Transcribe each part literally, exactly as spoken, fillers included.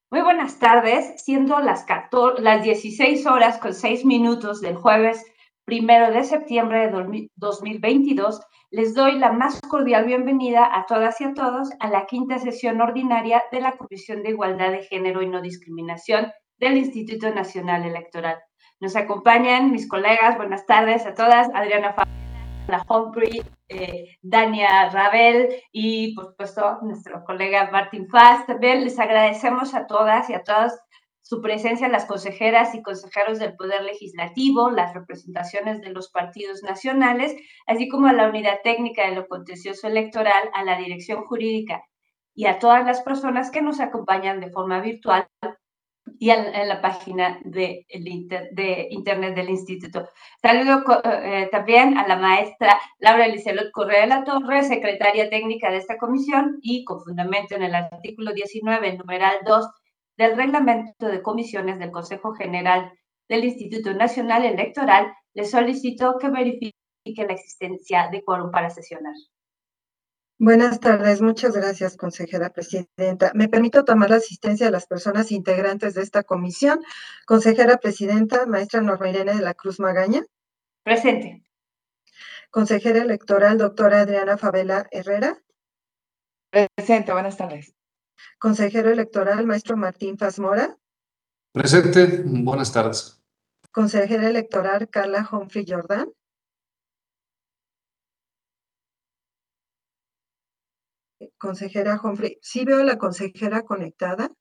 Muy buenas tardes, siendo las, catorce, las dieciséis horas con seis minutos del jueves primero de septiembre de dos mil veintidós, les doy la más cordial bienvenida a todas y a todos a la quinta sesión ordinaria de la Comisión de Igualdad de Género y No Discriminación del Instituto Nacional Electoral. Nos acompañan mis colegas, buenas tardes a todas, Adriana la Humphrey, eh, Dania Rabel y, por supuesto, nuestro colega Martín Faz. También les agradecemos a todas y a todos su presencia, las consejeras y consejeros del Poder Legislativo, las representaciones de los partidos nacionales, así como a la Unidad Técnica de lo Contencioso Electoral, a la Dirección Jurídica y a todas las personas que nos acompañan de forma virtual y en, en la página de, el inter, de internet del instituto. Saludo eh, también a la maestra Laura Lizelot Correa de la Torre, secretaria técnica de esta comisión, y con fundamento en el artículo diecinueve, numeral dos del reglamento de comisiones del Consejo General del Instituto Nacional Electoral, le solicito que verifique la existencia de quórum para sesionar. Buenas tardes, muchas gracias, consejera presidenta. Me permito tomar la asistencia de las personas integrantes de esta comisión. Consejera presidenta, maestra Norma Irene de la Cruz Magaña. Presente. Consejera electoral, doctora Adriana Favela Herrera. Presente, buenas tardes. Consejero electoral, maestro Martín Faz Mora. Presente, buenas tardes. Consejera electoral, Carla Humphrey Jordán. Consejera Humphrey, ¿sí veo a la consejera conectada?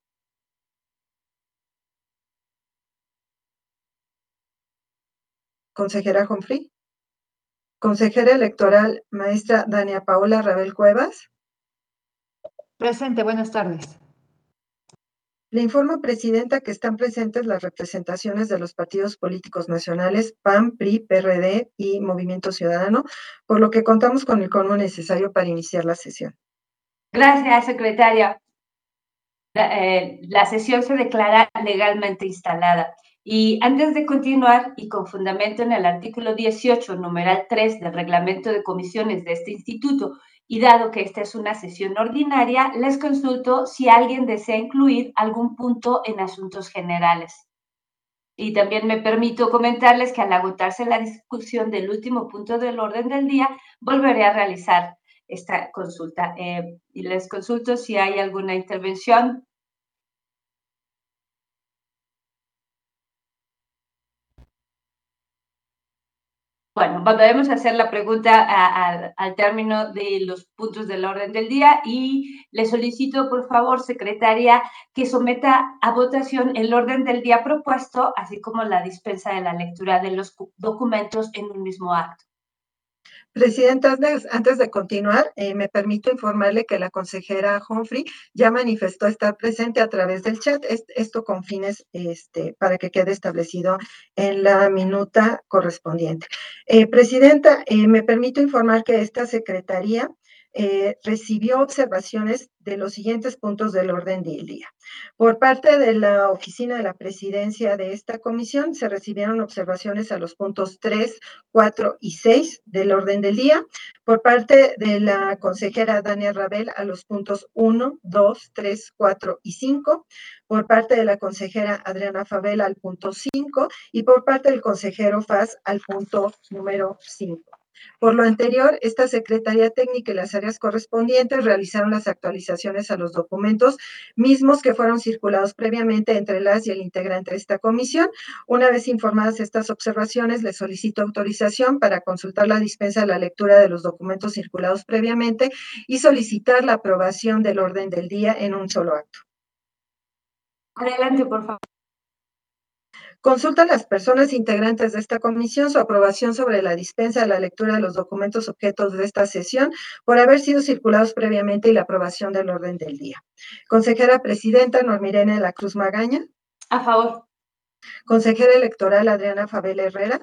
Consejera Humphrey. Consejera electoral, maestra Dania Paola Rabel Cuevas. Presente, buenas tardes. Le informo, presidenta, que están presentes las representaciones de los partidos políticos nacionales P A N, P R I, P R D y Movimiento Ciudadano, por lo que contamos con el quórum necesario para iniciar la sesión. Gracias, secretaria. La, eh, la sesión se declara legalmente instalada. Y antes de continuar, y con fundamento en el artículo dieciocho, numeral tres del reglamento de comisiones de este instituto, y dado que esta es una sesión ordinaria, les consulto si alguien desea incluir algún punto en asuntos generales. Y también me permito comentarles que al agotarse la discusión del último punto del orden del día, volveré a realizar esta consulta. Eh, y les consulto si hay alguna intervención. Bueno, volveremos a hacer la pregunta a, a, al término de los puntos del orden del día y le solicito, por favor, secretaria, que someta a votación el orden del día propuesto, así como la dispensa de la lectura de los documentos en un mismo acto. Presidenta, antes, antes de continuar, eh, me permito informarle que la consejera Humphrey ya manifestó estar presente a través del chat, es, esto con fines este, para que quede establecido en la minuta correspondiente. Eh, Presidenta, eh, me permito informar que esta secretaría Eh, recibió observaciones de los siguientes puntos del orden del día. Por parte de la oficina de la presidencia de esta comisión, se recibieron observaciones a los puntos tres, cuatro y seis del orden del día. Por parte de la consejera Dania Rabel a los puntos uno, dos, tres, cuatro y cinco. Por parte de la consejera Adriana Favela al punto cinco y por parte del consejero Faz al punto número cinco. Por lo anterior, esta Secretaría Técnica y las áreas correspondientes realizaron las actualizaciones a los documentos mismos que fueron circulados previamente entre las y el integrante de esta comisión. Una vez informadas estas observaciones, les solicito autorización para consultar la dispensa de la lectura de los documentos circulados previamente y solicitar la aprobación del orden del día en un solo acto. Adelante, por favor. Consulta a las personas integrantes de esta comisión su aprobación sobre la dispensa de la lectura de los documentos objetos de esta sesión por haber sido circulados previamente y la aprobación del orden del día. Consejera presidenta Norma Irene de la Cruz Magaña. A favor. Consejera electoral Adriana Favela Herrera.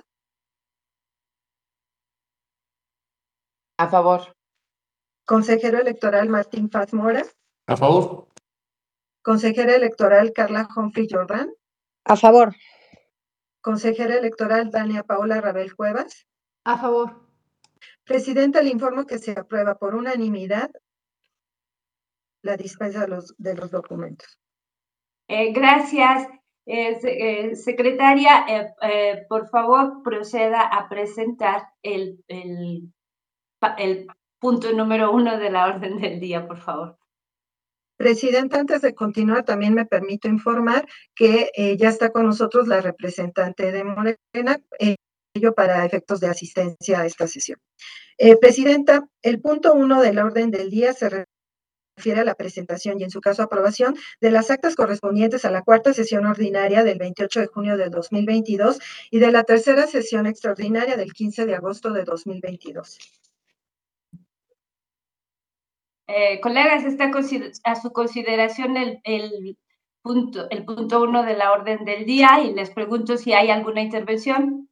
A favor. Consejero electoral Martín Faz Mora. A favor. Consejera electoral Carla Humphrey Jordán. A favor. Consejera electoral Dania Paola Rabel Cuevas. A favor. Presidenta, le informo que se aprueba por unanimidad la dispensa de los, de los documentos. Eh, gracias. Eh, eh, secretaria, eh, eh, por favor, proceda a presentar el, el, el punto número uno de la orden del día, por favor. Presidenta, antes de continuar, también me permito informar que eh, ya está con nosotros la representante de Morena, eh, ello para efectos de asistencia a esta sesión. Eh, Presidenta, el punto uno de la orden del día se refiere a la presentación y, en su caso, aprobación de las actas correspondientes a la cuarta sesión ordinaria del veintiocho de junio de dos mil veintidós y de la tercera sesión extraordinaria del quince de agosto de dos mil veintidós. Eh, colegas, está a su consideración el, el, punto, el punto uno de la orden del día y les pregunto si hay alguna intervención.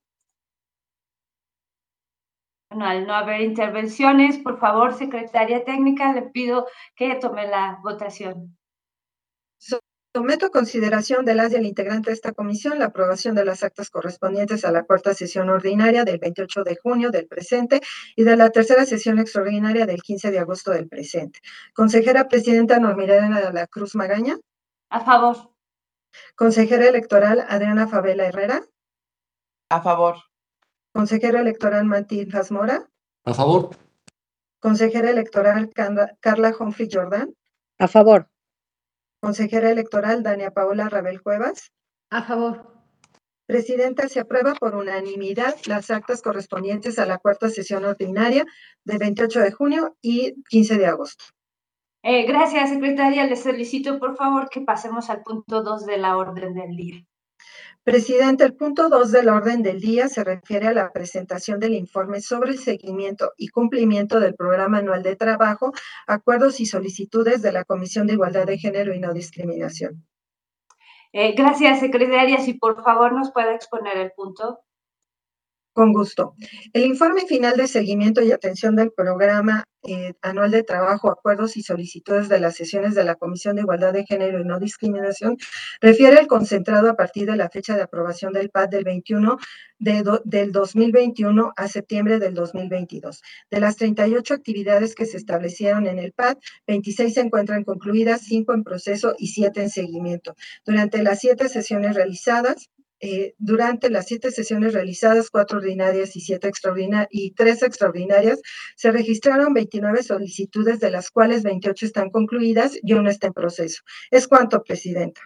Bueno, al no haber intervenciones, por favor, secretaria técnica, le pido que tome la votación. Someto a consideración de las y el integrante de esta comisión la aprobación de las actas correspondientes a la cuarta sesión ordinaria del veintiocho de junio del presente y de la tercera sesión extraordinaria del quince de agosto del presente. Consejera presidenta Normirena de la Cruz Magaña. A favor. Consejera electoral Adriana Favela Herrera. A favor. Consejero electoral Matilde Mora. A favor. Consejera electoral Carla Humphrey Jordan. A favor. Consejera electoral Dania Paola Rabel Cuevas. A favor. Presidenta, se aprueba por unanimidad las actas correspondientes a la cuarta sesión ordinaria del veintiocho de junio y quince de agosto. Eh, gracias, secretaria. Le solicito, por favor, que pasemos al punto dos de la orden del día. Presidente, el punto dos de la orden del día se refiere a la presentación del informe sobre el seguimiento y cumplimiento del Programa Anual de Trabajo, acuerdos y solicitudes de la Comisión de Igualdad de Género y No Discriminación. Eh, gracias, secretaria. Si por favor nos puede exponer el punto. Con gusto. El informe final de seguimiento y atención del Programa eh, Anual de Trabajo, Acuerdos y Solicitudes de las sesiones de la Comisión de Igualdad de Género y No Discriminación refiere al concentrado a partir de la fecha de aprobación del P A D del veintiuno de do, del dos mil veintiuno a septiembre del dos mil veintidós. De las treinta y ocho actividades que se establecieron en el P A D, veintiséis se encuentran concluidas, cinco en proceso y siete en seguimiento. Durante las siete sesiones realizadas, Eh, durante las siete sesiones realizadas, cuatro ordinarias y siete extraordinarias y tres extraordinarias, se registraron veintinueve solicitudes, de las cuales veintiocho están concluidas y una está en proceso. Es cuanto, Presidenta.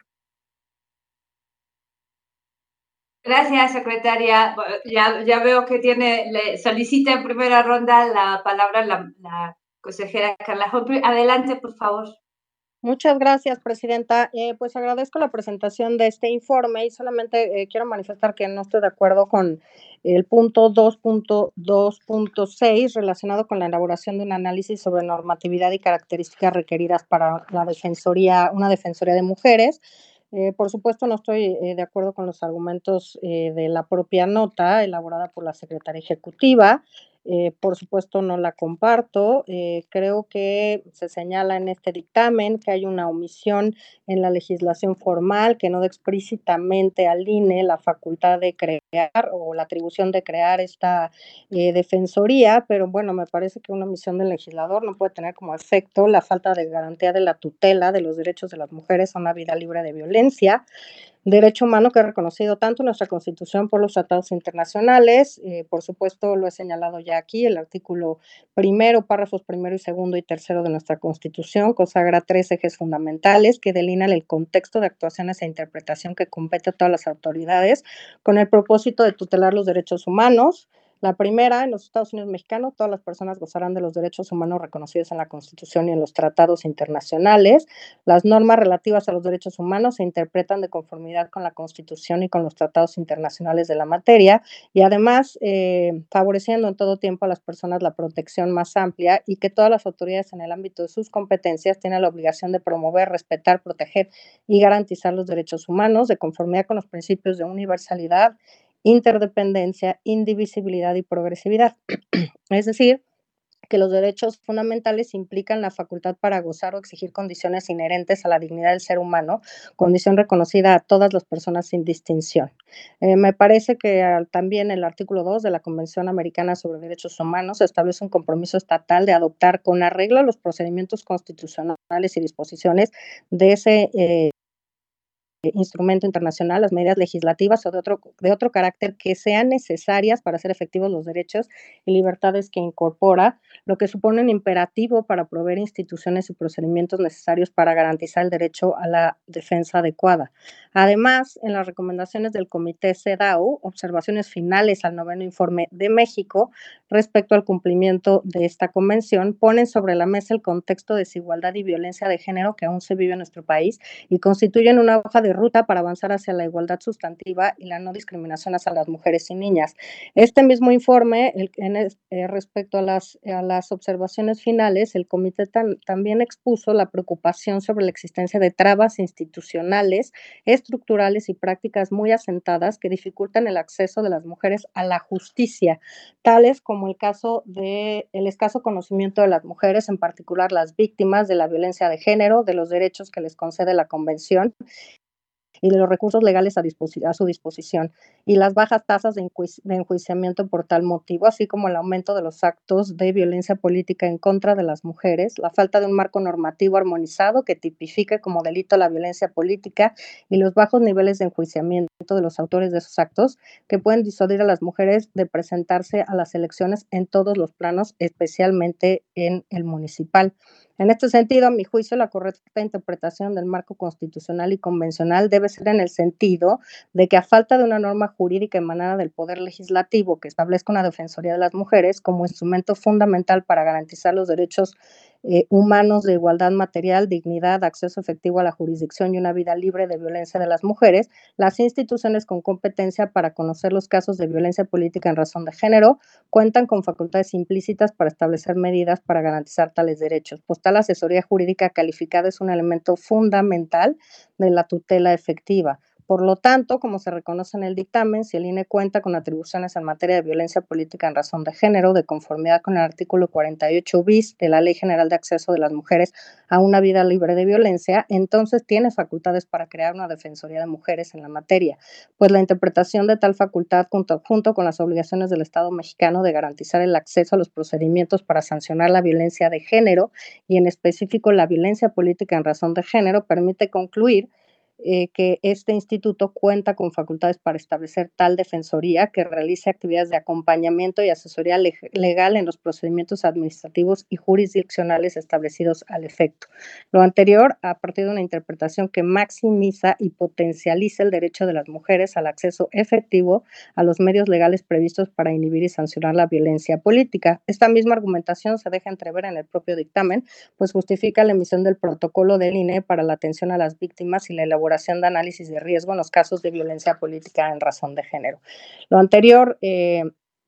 Gracias, secretaria. Ya, ya veo que tiene, le solicita en primera ronda la palabra la, la consejera Carla Humphrey. Adelante, por favor. Muchas gracias, Presidenta. Eh, pues agradezco la presentación de este informe y solamente eh, quiero manifestar que no estoy de acuerdo con el punto dos punto dos punto seis relacionado con la elaboración de un análisis sobre normatividad y características requeridas para la defensoría, una defensoría de mujeres. Eh, por supuesto, no estoy eh, de acuerdo con los argumentos eh, de la propia nota elaborada por la Secretaría Ejecutiva. Eh, por supuesto, no la comparto. Eh, creo que se señala en este dictamen que hay una omisión en la legislación formal que no da explícitamente al I N E la facultad de crear o la atribución de crear esta eh, defensoría, pero bueno, me parece que una omisión del legislador no puede tener como efecto la falta de garantía de la tutela de los derechos de las mujeres a una vida libre de violencia. Derecho humano que es reconocido tanto en nuestra Constitución por los tratados internacionales, eh, por supuesto lo he señalado ya aquí, el artículo primero, párrafos primero y segundo y tercero de nuestra Constitución consagra tres ejes fundamentales que delinean el contexto de actuaciones e interpretación que compete a todas las autoridades con el propósito de tutelar los derechos humanos. La primera, en los Estados Unidos mexicanos, todas las personas gozarán de los derechos humanos reconocidos en la Constitución y en los tratados internacionales. Las normas relativas a los derechos humanos se interpretan de conformidad con la Constitución y con los tratados internacionales de la materia, y además eh, favoreciendo en todo tiempo a las personas la protección más amplia, y que todas las autoridades en el ámbito de sus competencias tienen la obligación de promover, respetar, proteger y garantizar los derechos humanos de conformidad con los principios de universalidad, interdependencia, indivisibilidad y progresividad. Es decir, que los derechos fundamentales implican la facultad para gozar o exigir condiciones inherentes a la dignidad del ser humano, condición reconocida a todas las personas sin distinción. Eh, me parece que al, también el artículo dos de la Convención Americana sobre Derechos Humanos establece un compromiso estatal de adoptar con arreglo los procedimientos constitucionales y disposiciones de ese eh, instrumento internacional, las medidas legislativas o de otro, de otro carácter que sean necesarias para hacer efectivos los derechos y libertades que incorpora, lo que supone un imperativo para proveer instituciones y procedimientos necesarios para garantizar el derecho a la defensa adecuada. Además, en las recomendaciones del Comité CEDAW, observaciones finales al noveno informe de México respecto al cumplimiento de esta convención, ponen sobre la mesa el contexto de desigualdad y violencia de género que aún se vive en nuestro país y constituyen una hoja de ruta para avanzar hacia la igualdad sustantiva y la no discriminación hacia las mujeres y niñas. Este mismo informe, el, en el, eh, respecto a las, a las observaciones finales, el comité tam, también expuso la preocupación sobre la existencia de trabas institucionales, estructurales y prácticas muy asentadas que dificultan el acceso de las mujeres a la justicia, tales como el caso de el escaso conocimiento de las mujeres, en particular las víctimas de la violencia de género, de los derechos que les concede la Convención y de los recursos legales a, a su disposición, y las bajas tasas de, enjuici de enjuiciamiento por tal motivo, así como el aumento de los actos de violencia política en contra de las mujeres, la falta de un marco normativo armonizado que tipifique como delito la violencia política y los bajos niveles de enjuiciamiento de los autores de esos actos que pueden disuadir a las mujeres de presentarse a las elecciones en todos los planos, especialmente en el municipal. En este sentido, a mi juicio, la correcta interpretación del marco constitucional y convencional debe ser en el sentido de que a falta de una norma jurídica emanada del Poder Legislativo que establezca una Defensoría de las Mujeres como instrumento fundamental para garantizar los derechos eh, humanos de igualdad material, dignidad, acceso efectivo a la jurisdicción y una vida libre de violencia de las mujeres, las instituciones con competencia para conocer los casos de violencia política en razón de género cuentan con facultades implícitas para establecer medidas para garantizar tales derechos, pues tal asesoría jurídica calificada es un elemento fundamental de la tutela efectiva. Por lo tanto, como se reconoce en el dictamen, si el I N E cuenta con atribuciones en materia de violencia política en razón de género, de conformidad con el artículo cuarenta y ocho bis de la Ley General de Acceso de las Mujeres a una vida libre de violencia, entonces tiene facultades para crear una Defensoría de Mujeres en la materia, pues la interpretación de tal facultad, junto, junto con las obligaciones del Estado mexicano de garantizar el acceso a los procedimientos para sancionar la violencia de género y en específico la violencia política en razón de género, permite concluir Eh, que este instituto cuenta con facultades para establecer tal defensoría que realice actividades de acompañamiento y asesoría le legal en los procedimientos administrativos y jurisdiccionales establecidos al efecto. Lo anterior a partir de una interpretación que maximiza y potencializa el derecho de las mujeres al acceso efectivo a los medios legales previstos para inhibir y sancionar la violencia política. Esta misma argumentación se deja entrever en el propio dictamen, pues justifica la emisión del protocolo del I N E para la atención a las víctimas y la elaboración de análisis de riesgo en los casos de violencia política en razón de género. Lo anterior, eh,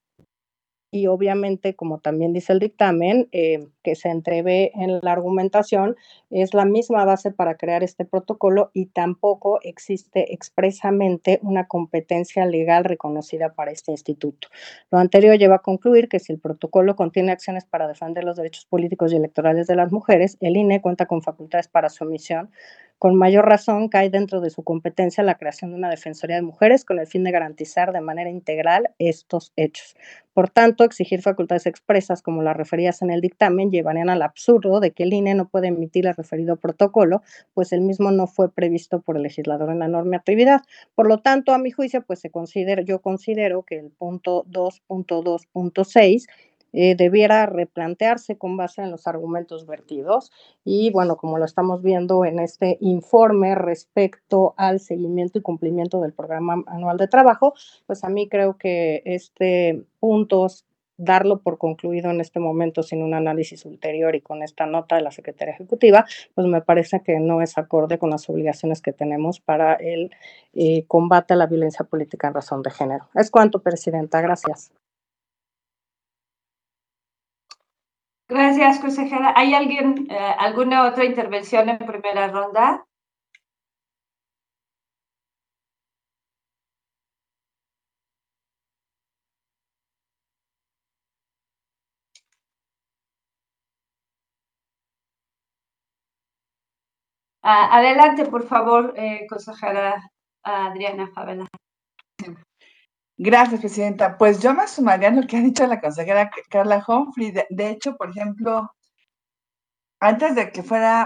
y obviamente, como también dice el dictamen, eh, que se entrevé en la argumentación, es la misma base para crear este protocolo y tampoco existe expresamente una competencia legal reconocida para este instituto. Lo anterior lleva a concluir que si el protocolo contiene acciones para defender los derechos políticos y electorales de las mujeres, el I N E cuenta con facultades para su omisión. Con mayor razón cae dentro de su competencia la creación de una Defensoría de Mujeres con el fin de garantizar de manera integral estos hechos. Por tanto, exigir facultades expresas como las referidas en el dictamen llevarían al absurdo de que el I N E no puede emitir el referido protocolo, pues el mismo no fue previsto por el legislador en la normatividad. Por lo tanto, a mi juicio, pues se considera, yo considero que el punto dos punto dos punto seis Eh, debiera replantearse con base en los argumentos vertidos y bueno, como lo estamos viendo en este informe respecto al seguimiento y cumplimiento del programa anual de trabajo, pues a mí creo que este punto, darlo por concluido en este momento sin un análisis ulterior y con esta nota de la Secretaría Ejecutiva, pues me parece que no es acorde con las obligaciones que tenemos para el eh, combate a la violencia política en razón de género. Es cuanto, Presidenta. Gracias. Gracias, consejera. ¿Hay alguien, eh, alguna otra intervención en primera ronda? Uh, adelante, por favor, eh, consejera Adriana Favela. Gracias, Presidenta. Pues yo me sumaría a lo que ha dicho la consejera Carla Humphrey. De, de hecho, por ejemplo, antes de que fuera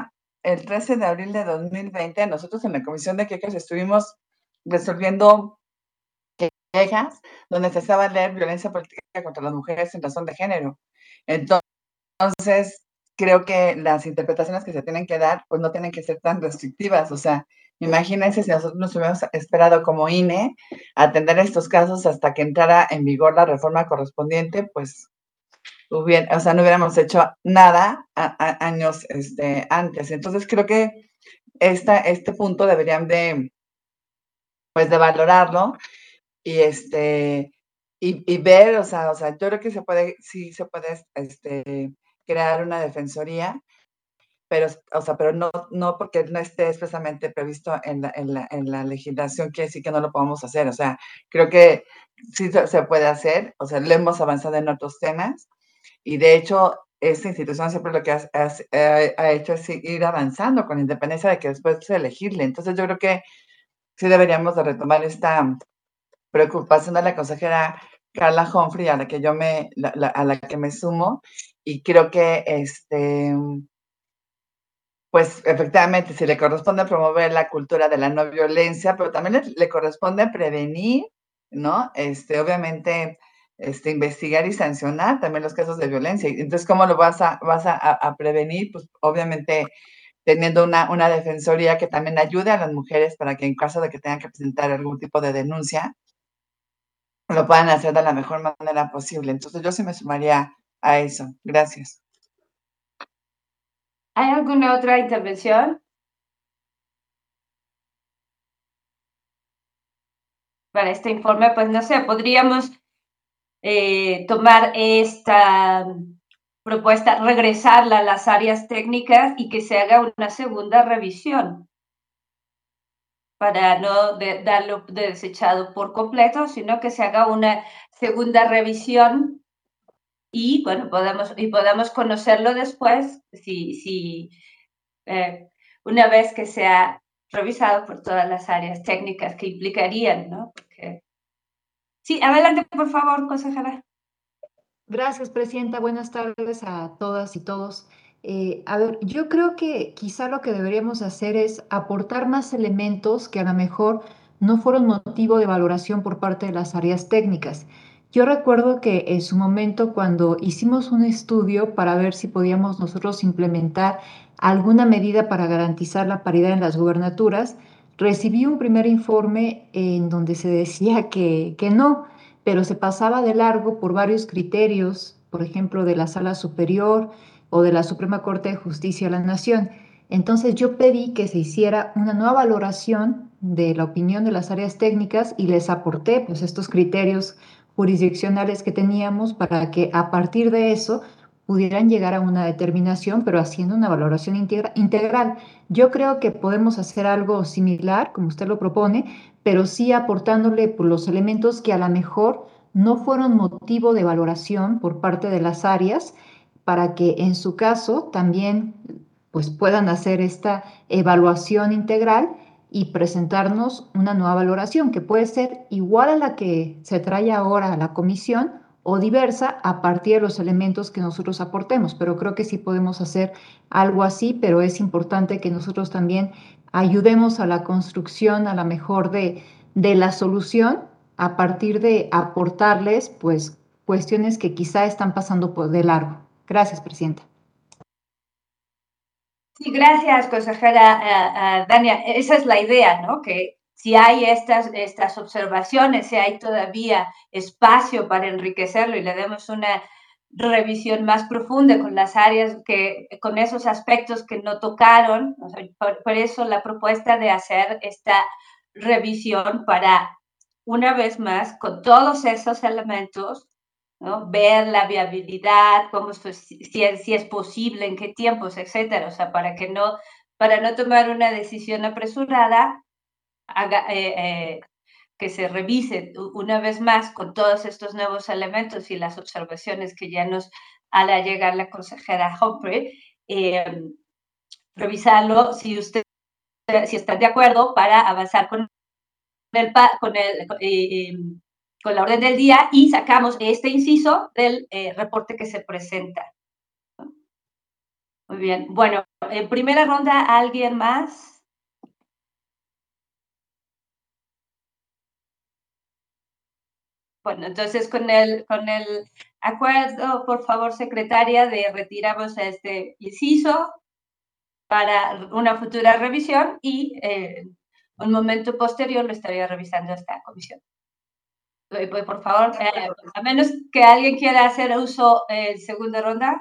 el trece de abril de dos mil veinte, nosotros en la Comisión de Quejas estuvimos resolviendo quejas donde se estaba leer violencia política contra las mujeres en razón de género. Entonces, creo que las interpretaciones que se tienen que dar, pues no tienen que ser tan restrictivas. O sea, imagínense si nosotros nos hubiéramos esperado como I N E a atender estos casos hasta que entrara en vigor la reforma correspondiente, pues hubiera, o sea, no hubiéramos hecho nada a, a, años este, antes. Entonces, creo que esta, este punto deberían de, pues, de valorarlo y este y, y ver, o sea, o sea, yo creo que se puede, sí se puede este, crear una defensoría, pero, o sea, pero no, no porque no esté expresamente previsto en la, en la, en la legislación, quiere decir que no lo podamos hacer. O sea, creo que sí se, se puede hacer, o sea, lo hemos avanzado en otros temas, y de hecho, esta institución siempre lo que ha, ha, ha hecho es ir avanzando con independencia de que después se elegirle. Entonces, yo creo que sí deberíamos de retomar esta preocupación de la consejera Carla Humphrey, a la que yo me, la, la, a la que me sumo, y creo que este, pues efectivamente, si le corresponde promover la cultura de la no violencia, pero también le, le corresponde prevenir, ¿no? Este, obviamente, este, investigar y sancionar también los casos de violencia. Entonces, ¿cómo lo vas a, vas a, a prevenir? Pues obviamente teniendo una, una defensoría que también ayude a las mujeres para que en caso de que tengan que presentar algún tipo de denuncia, lo puedan hacer de la mejor manera posible. Entonces, yo sí me sumaría a eso. Gracias. ¿Hay alguna otra intervención? Para este informe, pues no sé, podríamos eh, tomar esta propuesta, regresarla a las áreas técnicas y que se haga una segunda revisión para no de, darlo de desechado por completo, sino que se haga una segunda revisión y, bueno, podamos, y podamos conocerlo después, si, si eh, una vez que sea revisado por todas las áreas técnicas que implicarían, ¿no? Porque... Sí, adelante, por favor, consejera. Gracias, presidenta. Buenas tardes a todas y todos. Eh, a ver, yo creo que quizá lo que deberíamos hacer es aportar más elementos que a lo mejor no fueron motivo de valoración por parte de las áreas técnicas. Yo recuerdo que en su momento cuando hicimos un estudio para ver si podíamos nosotros implementar alguna medida para garantizar la paridad en las gubernaturas, recibí un primer informe en donde se decía que, que no, pero se pasaba de largo por varios criterios, por ejemplo, de la Sala Superior o de la Suprema Corte de Justicia de la Nación. Entonces yo pedí que se hiciera una nueva valoración de la opinión de las áreas técnicas y les aporté pues estos criterios jurisdiccionales que teníamos para que a partir de eso pudieran llegar a una determinación, pero haciendo una valoración integra integral. Yo creo que podemos hacer algo similar, como usted lo propone, pero sí aportándole por los elementos que a lo mejor no fueron motivo de valoración por parte de las áreas, para que en su caso también pues, puedan hacer esta evaluación integral y presentarnos una nueva valoración que puede ser igual a la que se trae ahora a la comisión o diversa a partir de los elementos que nosotros aportemos, pero creo que sí podemos hacer algo así, pero es importante que nosotros también ayudemos a la construcción a la mejor de, de la solución a partir de aportarles pues cuestiones que quizá están pasando por de largo. Gracias, presidenta. Sí, gracias, consejera uh, uh, Dania. Esa es la idea, ¿no? Que si hay estas, estas observaciones, si hay todavía espacio para enriquecerlo y le demos una revisión más profunda con las áreas que, con esos aspectos que no tocaron. O sea, por, por eso la propuesta de hacer esta revisión para, una vez más, con todos esos elementos, ¿no? Ver la viabilidad, cómo, si, si es posible, en qué tiempos, etcétera. O sea, para que no, para no tomar una decisión apresurada, haga, eh, eh, que se revise una vez más con todos estos nuevos elementos y las observaciones que ya nos hará llegar la consejera Humphrey, eh, revisarlo si usted, si están de acuerdo para avanzar con el, con el eh, con la orden del día y sacamos este inciso del eh, reporte que se presenta. Muy bien, bueno, en primera ronda, ¿alguien más? Bueno, entonces con el, con el acuerdo, por favor, secretaria, de retiramos este inciso para una futura revisión y eh, un momento posterior lo estaría revisando esta comisión. Por favor, eh, a menos que alguien quiera hacer uso en eh, segunda ronda.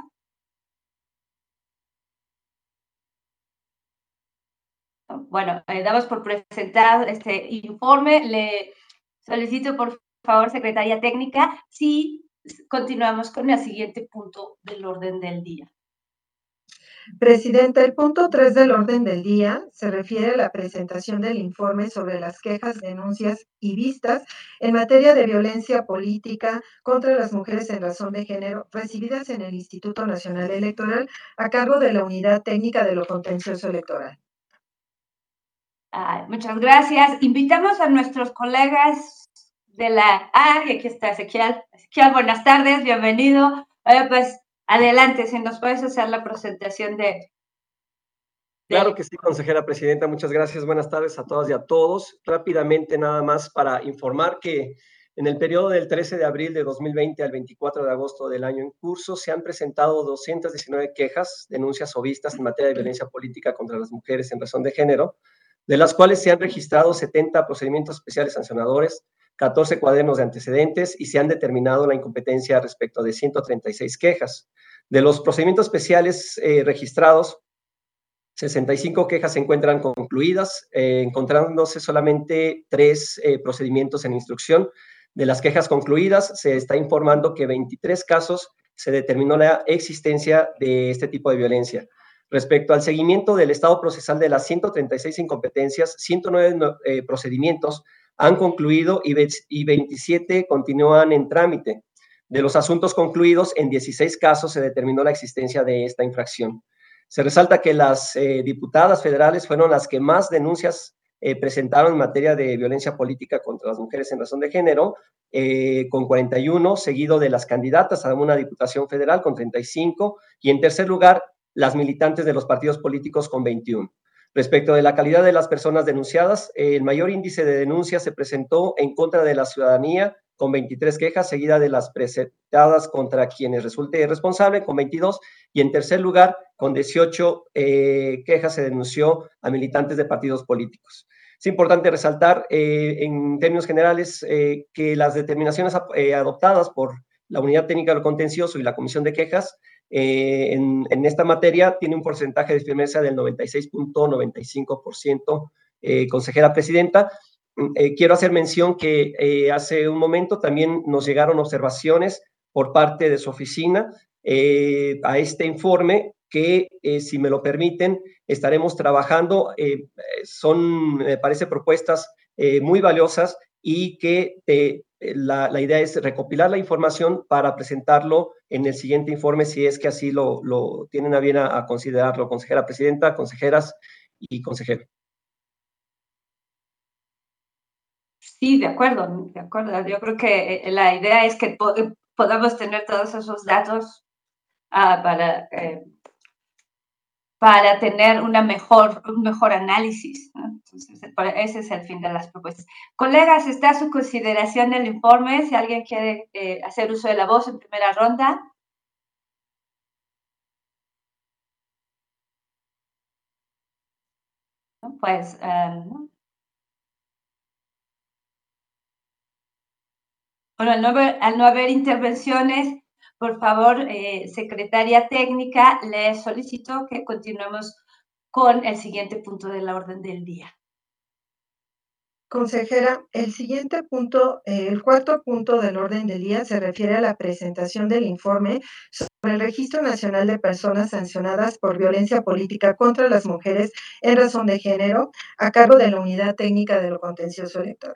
Bueno, eh, damos por presentado este informe. Le solicito, por favor, secretaria técnica, si continuamos con el siguiente punto del orden del día. Presidenta, el punto tres del orden del día se refiere a la presentación del informe sobre las quejas, denuncias y vistas en materia de violencia política contra las mujeres en razón de género recibidas en el Instituto Nacional Electoral a cargo de la Unidad Técnica de lo Contencioso Electoral. Ah, muchas gracias. Invitamos a nuestros colegas de la... Ah, y aquí está Ezequiel. Ezequiel, buenas tardes, bienvenido. Eh, pues adelante, si nos puedes hacer la presentación de... de... Claro que sí, consejera presidenta, muchas gracias. Buenas tardes a todas y a todos. Rápidamente, nada más para informar que en el periodo del trece de abril de dos mil veinte al veinticuatro de agosto del año en curso se han presentado doscientas diecinueve quejas, denuncias o vistas en materia de violencia política contra las mujeres en razón de género, de las cuales se han registrado setenta procedimientos especiales sancionadores, catorce cuadernos de antecedentes y se han determinado la incompetencia respecto de ciento treinta y seis quejas. De los procedimientos especiales eh, registrados, sesenta y cinco quejas se encuentran concluidas, eh, encontrándose solamente tres eh, procedimientos en instrucción. De las quejas concluidas, se está informando que veintitrés casos se determinó la existencia de este tipo de violencia. Respecto al seguimiento del estado procesal de las ciento treinta y seis incompetencias, ciento nueve eh, procedimientos han concluido y, y veintisiete continúan en trámite. De los asuntos concluidos, en dieciséis casos se determinó la existencia de esta infracción. Se resalta que las eh, diputadas federales fueron las que más denuncias eh, presentaron en materia de violencia política contra las mujeres en razón de género, eh, con cuarenta y uno, seguido de las candidatas a una diputación federal con treinta y cinco, y en tercer lugar, las militantes de los partidos políticos con veintiuno. Respecto de la calidad de las personas denunciadas, eh, el mayor índice de denuncias se presentó en contra de la ciudadanía, con veintitrés quejas, seguida de las presentadas contra quienes resulte responsable, con veintidós, y en tercer lugar, con dieciocho eh, quejas se denunció a militantes de partidos políticos. Es importante resaltar eh, en términos generales eh, que las determinaciones eh, adoptadas por la Unidad Técnica del Contencioso y la Comisión de Quejas eh, en, en esta materia tiene un porcentaje de firmeza del noventa y seis punto noventa y cinco por ciento, eh, consejera presidenta. Eh, quiero hacer mención que eh, hace un momento también nos llegaron observaciones por parte de su oficina eh, a este informe que, eh, si me lo permiten, estaremos trabajando. Eh, son, me parece, propuestas eh, muy valiosas y que eh, la, la idea es recopilar la información para presentarlo en el siguiente informe, si es que así lo, lo tienen a bien a, a considerarlo. Consejera presidenta, consejeras y consejero. Sí, de acuerdo, de acuerdo. Yo creo que la idea es que podamos tener todos esos datos uh, para, eh, para tener una mejor, un mejor análisis, ¿no? Entonces, ese es el fin de las propuestas. Colegas, está a su consideración el informe. Si alguien quiere eh, hacer uso de la voz en primera ronda. ¿No? Pues... Uh, Bueno, al no haber, al no haber intervenciones, por favor, eh, secretaria técnica, le solicito que continuemos con el siguiente punto de la orden del día. Consejera, el siguiente punto, eh, el cuarto punto del orden del día se refiere a la presentación del informe sobre el Registro Nacional de Personas Sancionadas por Violencia Política contra las Mujeres en razón de género, a cargo de la Unidad Técnica de lo Contencioso Electoral.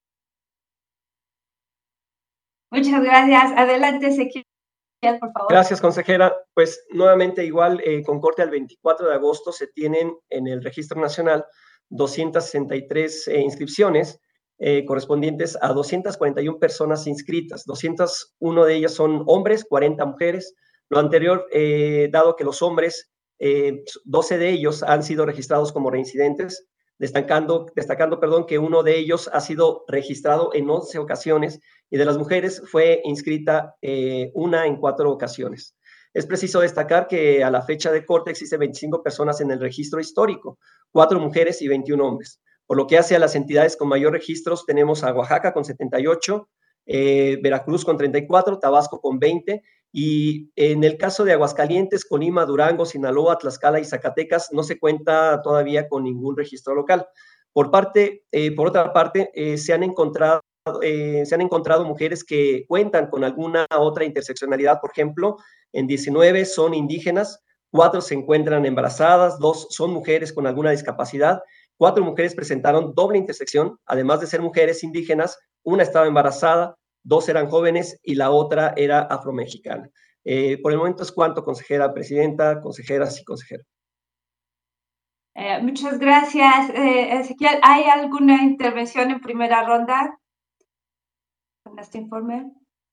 Muchas gracias. Adelante, Ezequiel, por favor. Gracias, consejera. Pues nuevamente igual, eh, con corte al veinticuatro de agosto, se tienen en el Registro Nacional doscientas sesenta y tres eh, inscripciones eh, correspondientes a doscientas cuarenta y una personas inscritas. doscientos uno de ellas son hombres, cuarenta mujeres. Lo anterior, eh, dado que los hombres eh, doce de ellos han sido registrados como reincidentes, destacando, destacando perdón, que uno de ellos ha sido registrado en once ocasiones y de las mujeres fue inscrita eh, una en cuatro ocasiones. Es preciso destacar que a la fecha de corte existen veinticinco personas en el registro histórico, cuatro mujeres y veintiún hombres. Por lo que hace a las entidades con mayor registros, tenemos a Oaxaca con setenta y ocho, eh, Veracruz con treinta y cuatro, Tabasco con veinte, y en el caso de Aguascalientes, Colima, Durango, Sinaloa, Tlaxcala y Zacatecas no se cuenta todavía con ningún registro local. Por, parte, eh, por otra parte, eh, se han encontrado Eh, se han encontrado mujeres que cuentan con alguna otra interseccionalidad, por ejemplo, en diecinueve son indígenas, cuatro se encuentran embarazadas, dos son mujeres con alguna discapacidad, cuatro mujeres presentaron doble intersección, además de ser mujeres indígenas, una estaba embarazada, dos eran jóvenes y la otra era afromexicana. Eh, por el momento es cuanto, consejera presidenta, consejeras y consejeros. Eh, muchas gracias, eh, Ezequiel. ¿Hay alguna intervención en primera ronda con este informe?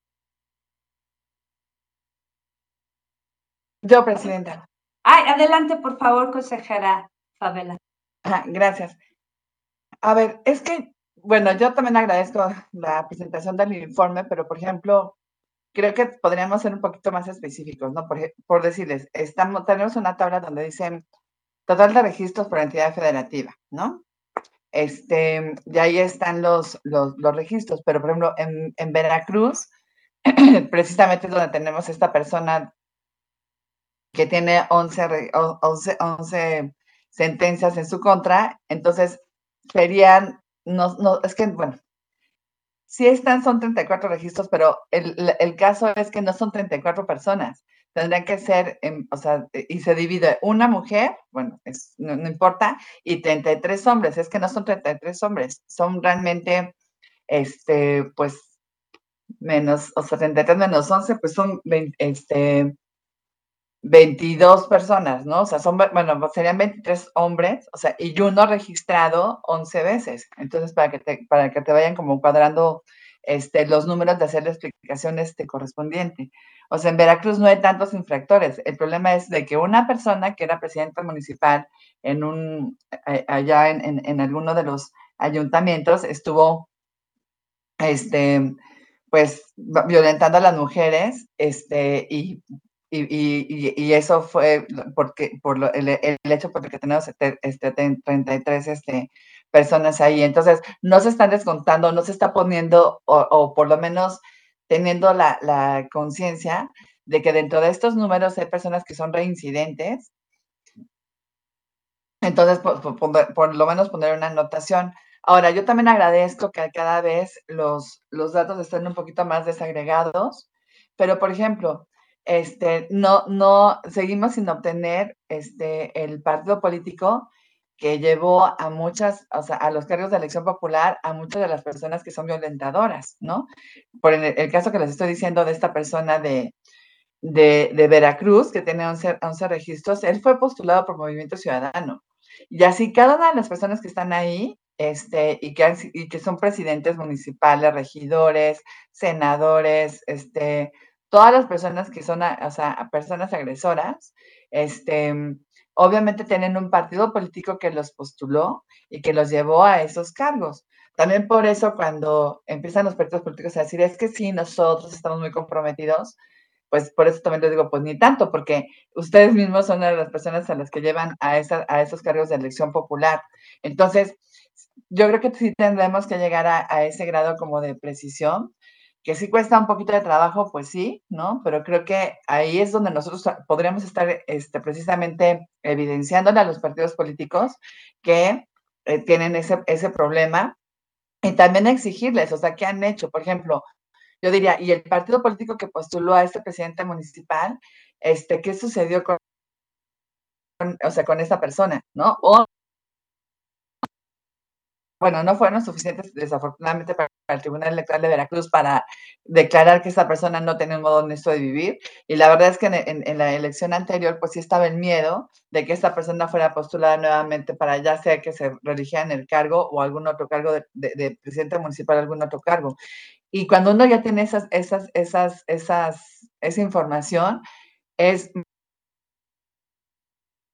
Yo, presidenta. Ay, adelante, por favor, consejera Favela. Ah, gracias. A ver, es que, bueno, yo también agradezco la presentación del informe, pero, por ejemplo, creo que podríamos ser un poquito más específicos, ¿no? Por, por decirles, estamos, tenemos una tabla donde dicen total de registros por entidad federativa, ¿no? Este, y ahí están los, los, los registros, pero, por ejemplo, en, en Veracruz, precisamente es donde tenemos esta persona que tiene once, once, once sentencias en su contra, entonces serían, no, no, es que, bueno, sí están, son treinta y cuatro registros, pero el, el caso es que no son treinta y cuatro personas, tendrían que ser, en, o sea, y se divide una mujer, bueno, es, no, no importa, y treinta y tres hombres, es que no son treinta y tres hombres, son realmente, este, pues, menos, o sea, treinta y tres menos once, pues son veinte, este, veintidós personas, ¿no? O sea, son, bueno, serían veintitrés hombres, o sea, y uno registrado once veces. Entonces, para que te, para que te vayan como cuadrando este, los números de hacer la explicación este, correspondiente. O sea, en Veracruz no hay tantos infractores. El problema es de que una persona que era presidenta municipal en un, allá en, en, en alguno de los ayuntamientos estuvo, este, pues, violentando a las mujeres, este, y Y, y, y, eso fue porque, por lo, el, el, hecho por el que tenemos este, treinta y tres este, personas ahí. Entonces, no se están descontando, no se está poniendo, o, o por lo menos teniendo la, la conciencia de que dentro de estos números hay personas que son reincidentes. Entonces, por, por, por lo menos poner una anotación. Ahora, yo también agradezco que cada vez los, los datos estén un poquito más desagregados, pero, por ejemplo, este, no, no, seguimos sin obtener este, el partido político que llevó a muchas, o sea, a los cargos de elección popular, a muchas de las personas que son violentadoras, ¿no? Por el, el caso que les estoy diciendo de esta persona de, de, de Veracruz, que tiene once, once registros, él fue postulado por Movimiento Ciudadano. Y así cada una de las personas que están ahí, este, y que, han, y que son presidentes municipales, regidores, senadores, este, todas las personas que son, o sea, personas agresoras, este, obviamente tienen un partido político que los postuló y que los llevó a esos cargos. También por eso cuando empiezan los partidos políticos a decir, es que sí, nosotros estamos muy comprometidos, pues por eso también les digo, pues ni tanto, porque ustedes mismos son de las personas a las que llevan a, esa, a esos cargos de elección popular. Entonces, yo creo que sí tendremos que llegar a, a ese grado como de precisión, que sí cuesta un poquito de trabajo, pues sí, ¿no? Pero creo que ahí es donde nosotros podríamos estar este, precisamente evidenciándole a los partidos políticos que eh, tienen ese, ese problema y también exigirles, o sea, ¿qué han hecho? Por ejemplo, yo diría, y el partido político que postuló a este presidente municipal, este, ¿qué sucedió con, con o sea, con esta persona, ¿no? O bueno, no fueron suficientes, desafortunadamente, para el Tribunal Electoral de Veracruz para declarar que esta persona no tenía un modo honesto de vivir. Y la verdad es que en, en, en la elección anterior, pues sí estaba el miedo de que esta persona fuera postulada nuevamente para ya sea que se religiera en el cargo o algún otro cargo de, de, de presidente municipal, algún otro cargo. Y cuando uno ya tiene esas, esas, esas, esas, esa información, es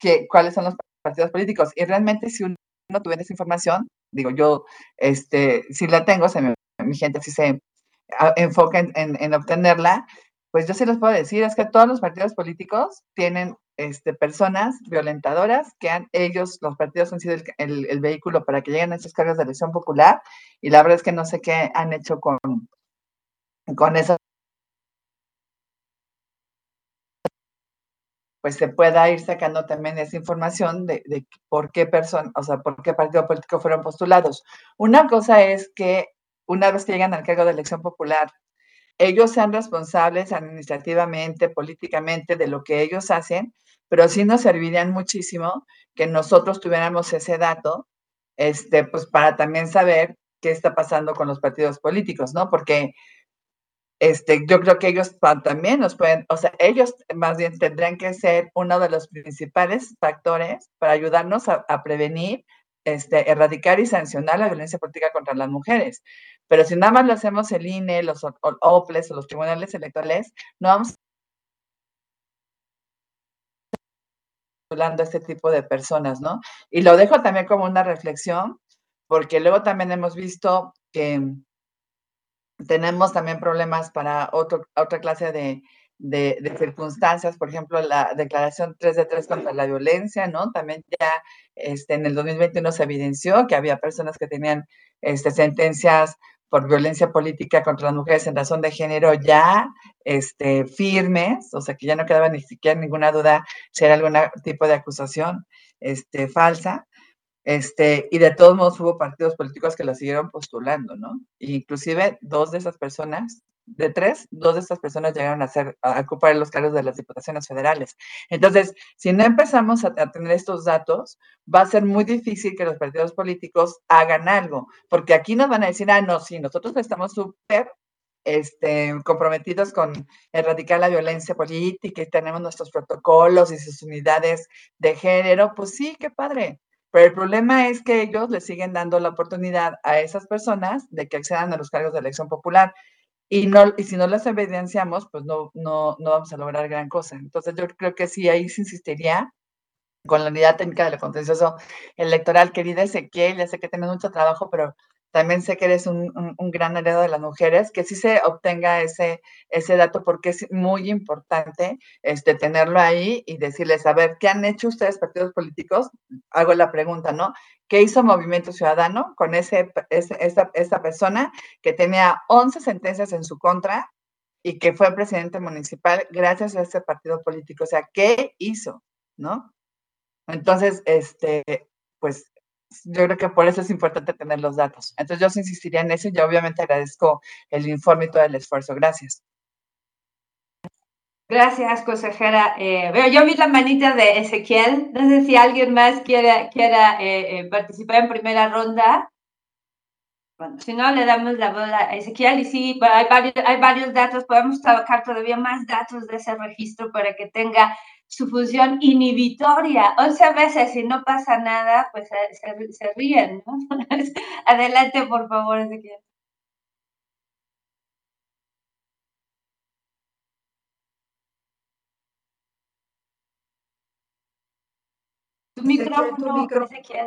que, cuáles son los partidos políticos. Y realmente si uno tuviera esa información, digo, yo este, si la tengo, se me, mi gente sí se enfoca en, en, en obtenerla, pues yo sí les puedo decir, es que todos los partidos políticos tienen este, personas violentadoras que han, ellos, los partidos han sido el, el, el vehículo para que lleguen a esos cargos de elección popular, y la verdad es que no sé qué han hecho con, con eso, pues se pueda ir sacando también esa información de, de por qué persona, o sea, por qué partido político fueron postulados. Una cosa es que una vez que llegan al cargo de elección popular, ellos sean responsables administrativamente, políticamente de lo que ellos hacen, pero sí nos servirían muchísimo que nosotros tuviéramos ese dato, este, pues para también saber qué está pasando con los partidos políticos, ¿no? Porque este, yo creo que ellos también nos pueden, o sea, ellos más bien tendrían que ser uno de los principales factores para ayudarnos a, a prevenir, este, erradicar y sancionar la violencia política contra las mujeres. Pero si nada más lo hacemos el I N E, los O P L E S o los tribunales electorales, no vamos hablando a este tipo de personas, ¿no? Y lo dejo también como una reflexión, porque luego también hemos visto que tenemos también problemas para otro, otra clase de, de, de circunstancias, por ejemplo, la declaración tres de tres contra la violencia, ¿no? También ya este, en el dos mil veintiuno se evidenció que había personas que tenían este, sentencias por violencia política contra las mujeres en razón de género ya este, firmes, o sea que ya no quedaba ni siquiera ninguna duda si era algún tipo de acusación este, falsa. Este, y de todos modos hubo partidos políticos que la siguieron postulando, ¿no? E inclusive dos de esas personas, de tres, dos de estas personas llegaron a, ser, a ocupar los cargos de las diputaciones federales. Entonces, si no empezamos a, a tener estos datos, va a ser muy difícil que los partidos políticos hagan algo, porque aquí nos van a decir, ah, no, sí, nosotros estamos súper este, comprometidos con erradicar la violencia política y tenemos nuestros protocolos y sus unidades de género, pues sí, qué padre. Pero el problema es que ellos le siguen dando la oportunidad a esas personas de que accedan a los cargos de elección popular. Y, no, y si no las evidenciamos, pues no, no, no vamos a lograr gran cosa. Entonces yo creo que sí, ahí se insistiría con la unidad técnica del contencioso electoral. Querida Ezequiel, ya sé que tienes mucho trabajo, pero también sé que eres un, un, un gran aliado de las mujeres, que sí se obtenga ese, ese dato, porque es muy importante este, tenerlo ahí y decirles, a ver, ¿qué han hecho ustedes, partidos políticos? Hago la pregunta, ¿no? ¿Qué hizo Movimiento Ciudadano con ese, ese, esa, esa persona que tenía once sentencias en su contra y que fue presidente municipal gracias a ese partido político? O sea, ¿qué hizo? ¿No? Entonces, este, pues yo creo que por eso es importante tener los datos. Entonces yo sí insistiría en eso y yo obviamente agradezco el informe y todo el esfuerzo. Gracias. Gracias, consejera. Eh, veo, yo vi la manita de Ezequiel. No sé si alguien más quiera, quiera eh, eh, participar en primera ronda. Bueno, si no, le damos la bola a Ezequiel. Y sí, hay varios, hay varios datos. Podemos trabajar todavía más datos de ese registro para que tenga su función inhibitoria. once veces, si no pasa nada, pues se, se ríen, ¿no? Adelante, por favor, Ezequiel. Tu micrófono, Ezequiel.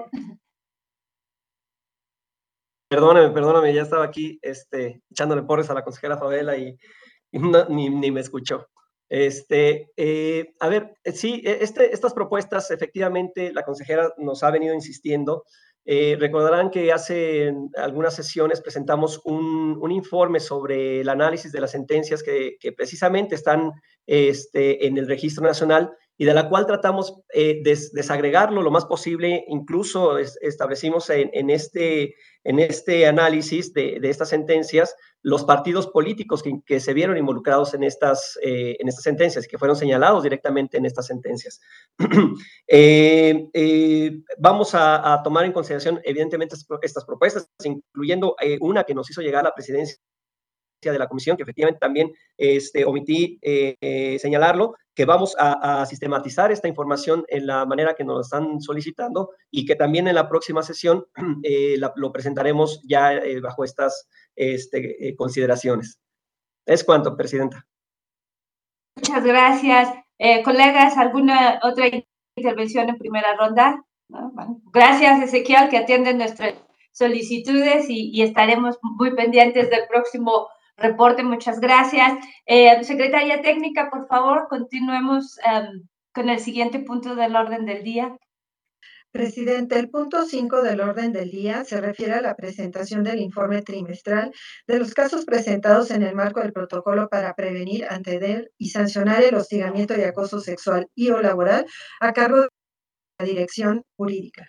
Perdóname, perdóname, ya estaba aquí este, echándole porres a la consejera Fabiola y, y no, ni, ni me escuchó. Este, eh, a ver, sí, este, estas propuestas, efectivamente, la consejera nos ha venido insistiendo. Eh, recordarán que hace algunas sesiones presentamos un, un informe sobre el análisis de las sentencias que, que precisamente están este, en el Registro Nacional y de la cual tratamos eh, des, desagregarlo lo más posible. Incluso es, establecimos en, en, este, en este análisis de, de estas sentencias los partidos políticos que, que se vieron involucrados en estas, eh, en estas sentencias, que fueron señalados directamente en estas sentencias. eh, eh, vamos a, a tomar en consideración, evidentemente, estas propuestas, incluyendo eh, una que nos hizo llegar a la presidencia de la comisión, que efectivamente también este, omití eh, eh, señalarlo, que vamos a, a sistematizar esta información en la manera que nos están solicitando y que también en la próxima sesión eh, la, lo presentaremos ya eh, bajo estas este, eh, consideraciones. Es cuanto, Presidenta. Muchas gracias. Eh, colegas, ¿alguna otra intervención en primera ronda. ¿No? Bueno, gracias, Ezequiel, que atiende nuestras solicitudes y, y estaremos muy pendientes del próximo reporte. Muchas gracias. Eh, Secretaria Técnica, por favor, continuemos um, con el siguiente punto del orden del día. Presidente, el punto cinco del orden del día se refiere a la presentación del informe trimestral de los casos presentados en el marco del protocolo para prevenir, anteceder y sancionar el hostigamiento y acoso sexual y o laboral a cargo de la Dirección Jurídica.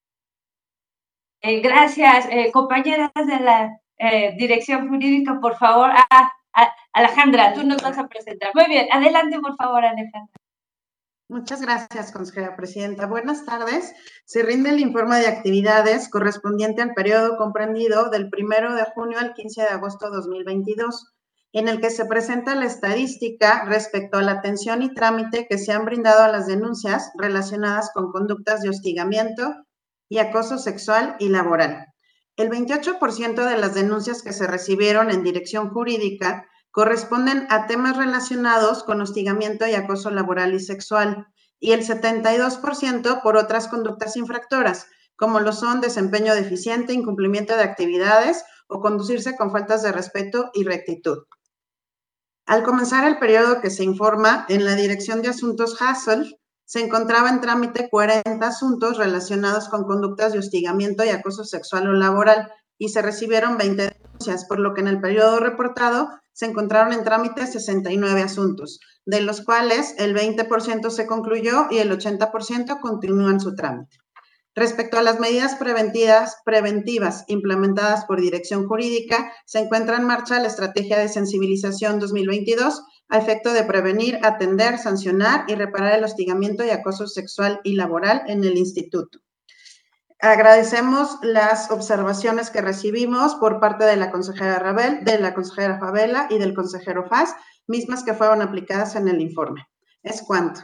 Eh, gracias, eh, compañeras de la eh, Dirección Jurídica, por favor. Ah, ah, Alejandra, tú nos vas a presentar. Muy bien, adelante, por favor, Alejandra. Muchas gracias, consejera presidenta. Buenas tardes. Se rinde el informe de actividades correspondiente al periodo comprendido del primero de junio al quince de agosto de dos mil veintidós, en el que se presenta la estadística respecto a la atención y trámite que se han brindado a las denuncias relacionadas con conductas de hostigamiento y acoso sexual y laboral. El veintiocho por ciento de las denuncias que se recibieron en Dirección Jurídica corresponden a temas relacionados con hostigamiento y acoso laboral y sexual, y el setenta y dos por ciento por otras conductas infractoras, como lo son desempeño deficiente, incumplimiento de actividades o conducirse con faltas de respeto y rectitud. Al comenzar el periodo que se informa, en la Dirección de Asuntos Hassel se encontraba en trámite cuarenta asuntos relacionados con conductas de hostigamiento y acoso sexual o laboral, y se recibieron veinte denuncias, por lo que en el periodo reportado se encontraron en trámite sesenta y nueve asuntos, de los cuales el veinte por ciento se concluyó y el ochenta por ciento continúan su trámite. Respecto a las medidas preventivas, preventivas implementadas por Dirección Jurídica, se encuentra en marcha la Estrategia de Sensibilización dos mil veintidós a efecto de prevenir, atender, sancionar y reparar el hostigamiento y acoso sexual y laboral en el Instituto. Agradecemos las observaciones que recibimos por parte de la consejera Rabel, de la consejera Favela y del consejero Faz, mismas que fueron aplicadas en el informe. Es cuanto.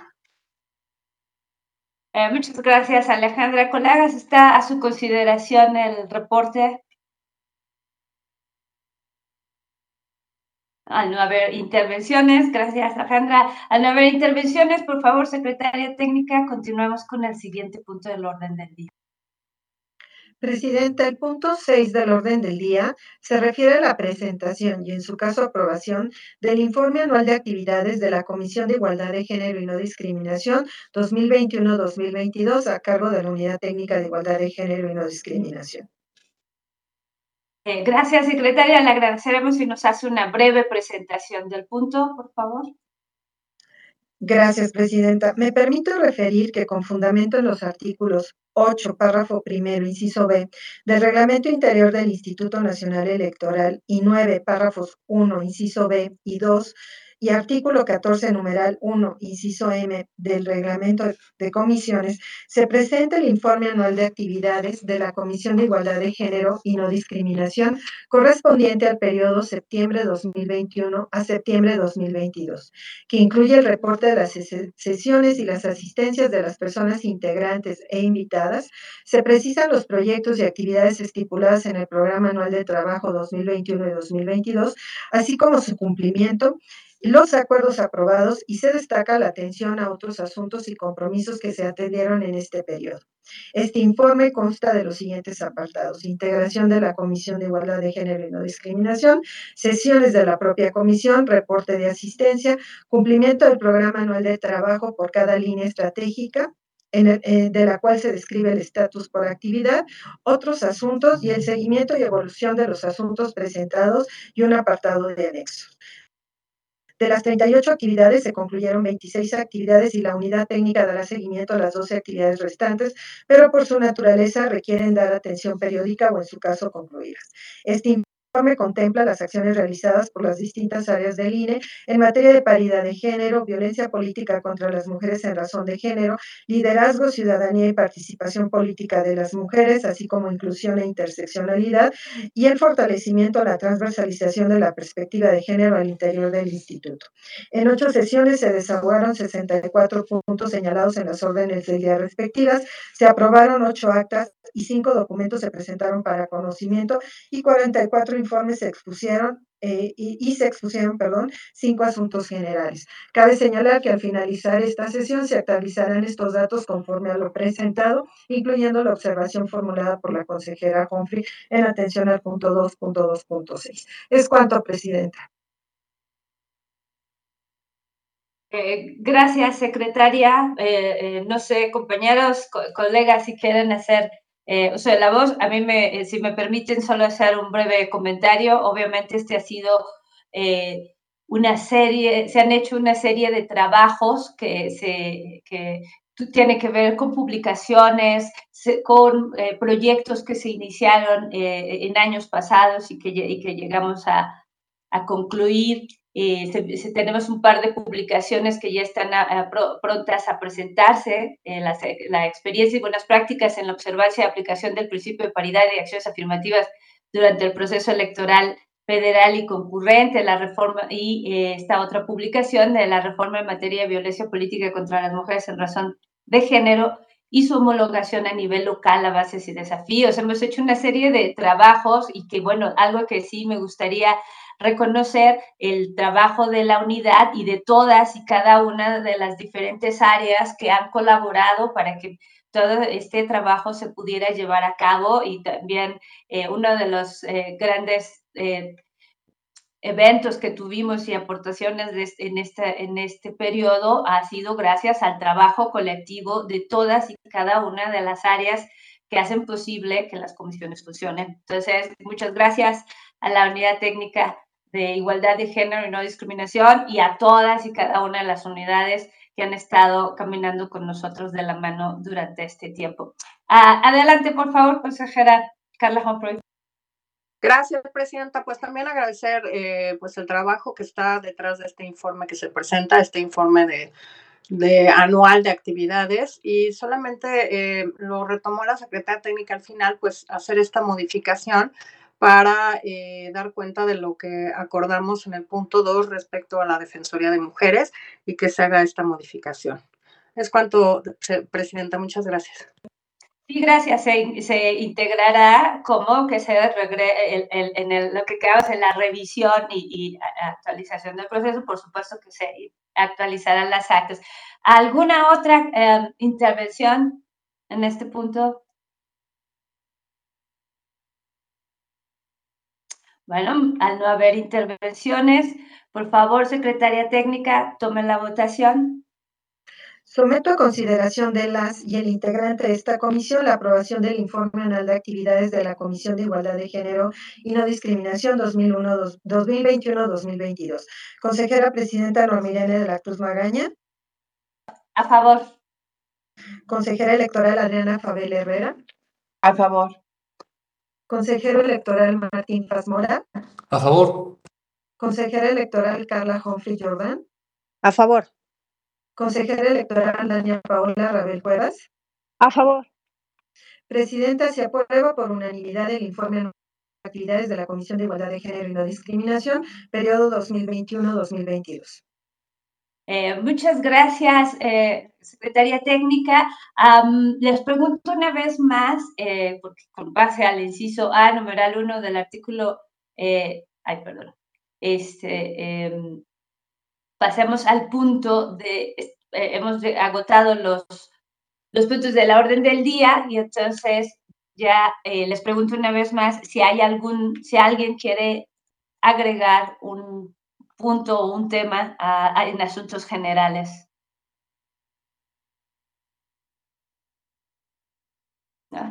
Eh, muchas gracias, Alejandra. Colegas, ¿está a su consideración el reporte? Al no haber intervenciones, gracias, Alejandra. Al no haber intervenciones, por favor, Secretaria Técnica, continuemos con el siguiente punto del orden del día. Presidenta, el punto seis del orden del día se refiere a la presentación y, en su caso, aprobación del informe anual de actividades de la Comisión de Igualdad de Género y No Discriminación dos mil veintiuno dos mil veintidós a cargo de la Unidad Técnica de Igualdad de Género y No Discriminación. Eh, gracias, secretaria. Le agradeceremos si nos hace una breve presentación del punto, por favor. Gracias, Presidenta. Me permito referir que con fundamento en los artículos ocho, párrafo primero, inciso B, del Reglamento Interior del Instituto Nacional Electoral y nueve, párrafos uno, inciso B y dos, y artículo catorce, numeral uno, inciso M del Reglamento de Comisiones, se presenta el informe anual de actividades de la Comisión de Igualdad de Género y No Discriminación correspondiente al periodo septiembre dos mil veintiuno a septiembre dos mil veintidós, que incluye el reporte de las sesiones y las asistencias de las personas integrantes e invitadas. Se precisan los proyectos y actividades estipuladas en el Programa Anual de Trabajo dos mil veintiuno y dos mil veintidós, así como su cumplimiento, los acuerdos aprobados, y se destaca la atención a otros asuntos y compromisos que se atendieron en este periodo. Este informe consta de los siguientes apartados: integración de la Comisión de Igualdad de Género y No Discriminación, sesiones de la propia comisión, reporte de asistencia, cumplimiento del Programa Anual de Trabajo por cada línea estratégica, en el, eh, de la cual se describe el estatus por actividad, otros asuntos y el seguimiento y evolución de los asuntos presentados, y un apartado de anexos. De las treinta y ocho actividades se concluyeron veintiséis actividades y la unidad técnica dará seguimiento a las doce actividades restantes, pero por su naturaleza requieren dar atención periódica o, en su caso, concluirlas. Este informe contempla las acciones realizadas por las distintas áreas del I N E en materia de paridad de género, violencia política contra las mujeres en razón de género, liderazgo, ciudadanía y participación política de las mujeres, así como inclusión e interseccionalidad, y el fortalecimiento a la transversalización de la perspectiva de género al interior del instituto. En ocho sesiones se desahogaron sesenta y cuatro puntos señalados en las órdenes del día respectivas, se aprobaron ocho actas y cinco documentos se presentaron para conocimiento y cuarenta y cuatro informes se expusieron Eh, y, y se expusieron, perdón, cinco asuntos generales. Cabe señalar que al finalizar esta sesión se actualizarán estos datos conforme a lo presentado, incluyendo la observación formulada por la consejera Humphrey en atención al punto dos punto dos punto seis. Es cuanto, Presidenta. Eh, gracias, secretaria. Eh, eh, no sé, compañeros, co colegas, si quieren hacer eh, uso de la voz. A mí, me, eh, si me permiten, solo hacer un breve comentario. Obviamente, este ha sido eh, una serie, se han hecho una serie de trabajos que, se, que tiene que ver con publicaciones, se, con eh, proyectos que se iniciaron eh, en años pasados y que, y que llegamos a, a concluir. Eh, se, se, tenemos un par de publicaciones que ya están a, a, pro, prontas a presentarse, eh, la, la experiencia y buenas prácticas en la observancia y aplicación del principio de paridad y acciones afirmativas durante el proceso electoral federal y concurrente, la reforma, y eh, esta otra publicación de la reforma en materia de violencia política contra las mujeres en razón de género y su homologación a nivel local, avances y desafíos. Hemos hecho una serie de trabajos y que, bueno, algo que sí me gustaría reconocer el trabajo de la unidad y de todas y cada una de las diferentes áreas que han colaborado para que todo este trabajo se pudiera llevar a cabo y también eh, uno de los eh, grandes eh, eventos que tuvimos y aportaciones de este, en, este, en este periodo ha sido gracias al trabajo colectivo de todas y cada una de las áreas que hacen posible que las comisiones funcionen. Entonces, muchas gracias a la Unidad Técnica de Igualdad de Género y No Discriminación y a todas y cada una de las unidades que han estado caminando con nosotros de la mano durante este tiempo. Uh, adelante, por favor, consejera Carla Humphrey. Gracias, Presidenta. Pues también agradecer eh, pues el trabajo que está detrás de este informe que se presenta, este informe de, de anual de actividades, y solamente eh, lo retomó la Secretaría Técnica al final, pues hacer esta modificación para eh, dar cuenta de lo que acordamos en el punto dos respecto a la Defensoría de Mujeres y que se haga esta modificación. Es cuanto, Presidenta. Muchas gracias. Sí, gracias. Se, se integrará como que se regre, el, el, en el, lo que quedamos en la revisión y, y actualización del proceso. Por supuesto que se actualizarán las actas. ¿Alguna otra eh, intervención en este punto? Bueno, al no haber intervenciones, por favor, Secretaria Técnica, tome la votación. Someto a consideración de las y el integrante de esta comisión la aprobación del informe anual de actividades de la Comisión de Igualdad de Género y No Discriminación dos mil veintiuno a dos mil veintidós. Consejera Presidenta Normilene de la Cruz Magaña. A favor. Consejera Electoral Adriana Fabel Herrera. A favor. Consejero Electoral Martín Paz Mora. A favor. Consejera Electoral Carla Humphrey Jordán. A favor. Consejera Electoral Dania Paola Rabel Cuevas. A favor. Presidenta, se aprueba por unanimidad el informe de actividades de la Comisión de Igualdad de Género y No Discriminación, periodo dos mil veintiuno a dos mil veintidós. Eh, muchas gracias, eh, Secretaría Técnica. Um, les pregunto una vez más, eh, porque con base al inciso A, numeral uno del artículo, eh, ay, perdón, este, eh, pasemos al punto de, eh, hemos agotado los, los puntos de la orden del día y entonces ya eh, les pregunto una vez más si hay algún, si alguien quiere agregar un punto o un tema a, a, en asuntos generales. ¿No?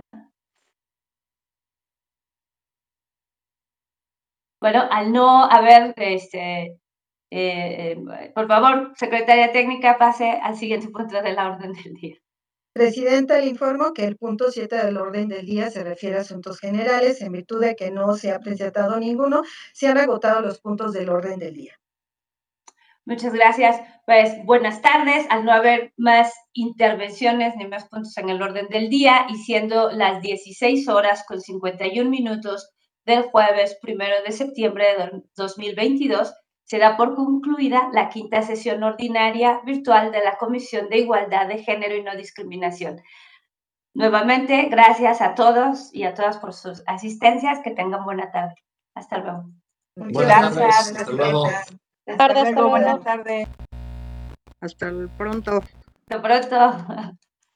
Bueno, al no haber, este, eh, eh, por favor, Secretaria Técnica, pase al siguiente punto de la orden del día. Presidenta, le informo que el punto siete del orden del día se refiere a asuntos generales. En virtud de que no se ha presentado ninguno, se han agotado los puntos del orden del día. Muchas gracias. Pues buenas tardes. Al no haber más intervenciones ni más puntos en el orden del día y siendo las dieciséis horas con cincuenta y un minutos del jueves primero de septiembre de dos mil veintidós, se da por concluida la quinta sesión ordinaria virtual de la Comisión de Igualdad de Género y No Discriminación. Nuevamente, gracias a todos y a todas por sus asistencias. Que tengan buena tarde. Hasta luego. Buenas Gracias, tardes. Hasta luego. Presidenta. Tarde, hasta Hasta luego, luego. buenas tardes. Hasta pronto. Hasta pronto.